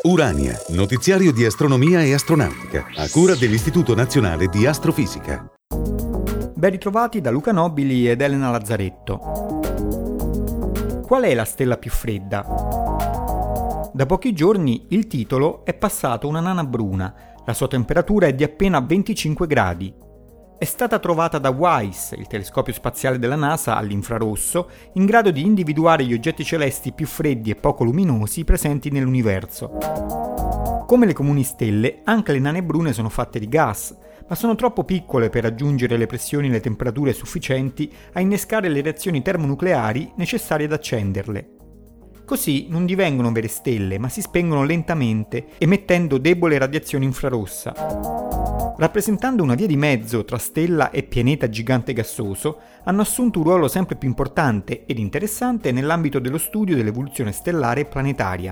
Urania, notiziario di astronomia e astronautica, a cura dell'Istituto Nazionale di Astrofisica. Ben ritrovati da Luca Nobili ed Elena Lazzaretto. Qual è la stella più fredda? Da pochi giorni il titolo è passato a una nana bruna. La sua temperatura è di appena 25 gradi. È stata trovata da WISE, il telescopio spaziale della NASA all'infrarosso, in grado di individuare gli oggetti celesti più freddi e poco luminosi presenti nell'universo. Come le comuni stelle, anche le nane brune sono fatte di gas, ma sono troppo piccole per raggiungere le pressioni e le temperature sufficienti a innescare le reazioni termonucleari necessarie ad accenderle. Così non divengono vere stelle, ma si spengono lentamente, emettendo debole radiazione infrarossa. Rappresentando una via di mezzo tra stella e pianeta gigante gassoso, hanno assunto un ruolo sempre più importante ed interessante nell'ambito dello studio dell'evoluzione stellare e planetaria.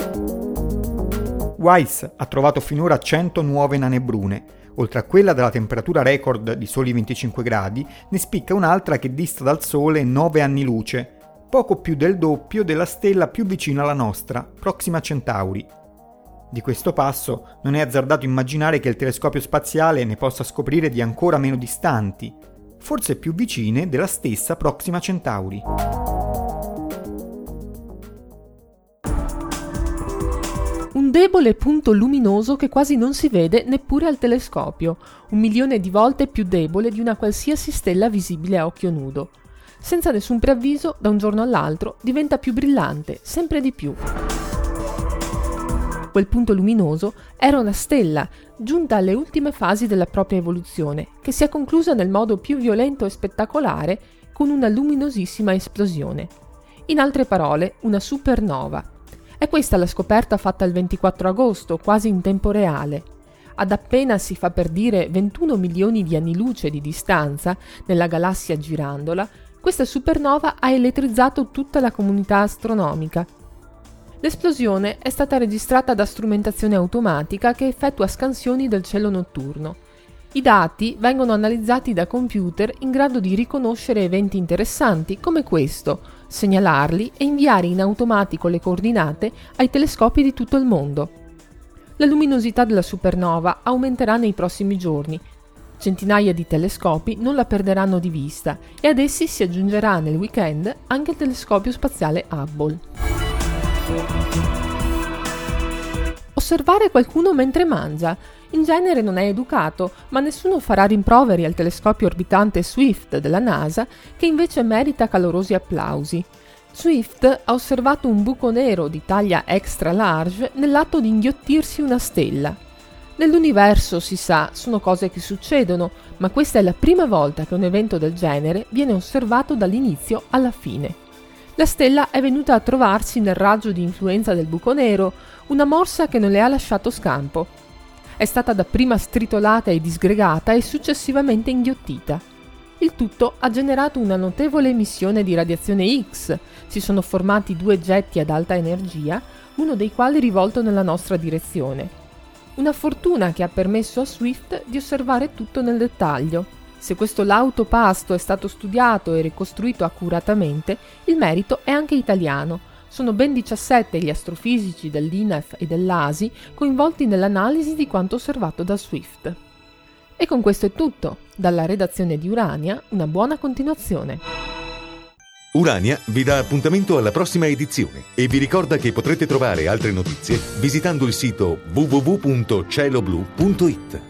WISE ha trovato finora 100 nuove nane brune. Oltre a quella della temperatura record di soli 25 gradi, ne spicca un'altra che dista dal Sole 9 anni luce, poco più del doppio della stella più vicina alla nostra, Proxima Centauri. Di questo passo non è azzardato immaginare che il telescopio spaziale ne possa scoprire di ancora meno distanti, forse più vicine della stessa Proxima Centauri. Un debole punto luminoso che quasi non si vede neppure al telescopio, 1 milione di volte più debole di una qualsiasi stella visibile a occhio nudo. Senza nessun preavviso, da un giorno all'altro, diventa più brillante, sempre di più. Quel punto luminoso era una stella, giunta alle ultime fasi della propria evoluzione, che si è conclusa nel modo più violento e spettacolare con una luminosissima esplosione. In altre parole, una supernova. È questa la scoperta fatta il 24 agosto, quasi in tempo reale. Ad appena si fa per dire 21 milioni di anni luce di distanza, nella galassia girandola, questa supernova ha elettrizzato tutta la comunità astronomica. L'esplosione è stata registrata da strumentazione automatica che effettua scansioni del cielo notturno. I dati vengono analizzati da computer in grado di riconoscere eventi interessanti come questo, segnalarli e inviare in automatico le coordinate ai telescopi di tutto il mondo. La luminosità della supernova aumenterà nei prossimi giorni. Centinaia di telescopi non la perderanno di vista e ad essi si aggiungerà nel weekend anche il telescopio spaziale Hubble. Osservare qualcuno mentre mangia. In genere non è educato, ma nessuno farà rimproveri al telescopio orbitante Swift della NASA, che invece merita calorosi applausi. Swift ha osservato un buco nero di taglia extra large nell'atto di inghiottirsi una stella. Nell'universo, si sa, sono cose che succedono, ma questa è la prima volta che un evento del genere viene osservato dall'inizio alla fine. La stella è venuta a trovarsi nel raggio di influenza del buco nero, una morsa che non le ha lasciato scampo. È stata dapprima stritolata e disgregata e successivamente inghiottita. Il tutto ha generato una notevole emissione di radiazione X. Si sono formati 2 getti ad alta energia, uno dei quali rivolto nella nostra direzione. Una fortuna che ha permesso a Swift di osservare tutto nel dettaglio. Se questo lauto pasto è stato studiato e ricostruito accuratamente, il merito è anche italiano. Sono ben 17 gli astrofisici dell'INEF e dell'ASI coinvolti nell'analisi di quanto osservato da Swift. E con questo è tutto. Dalla redazione di Urania, una buona continuazione. Urania vi dà appuntamento alla prossima edizione e vi ricorda che potrete trovare altre notizie visitando il sito www.cieloblu.it.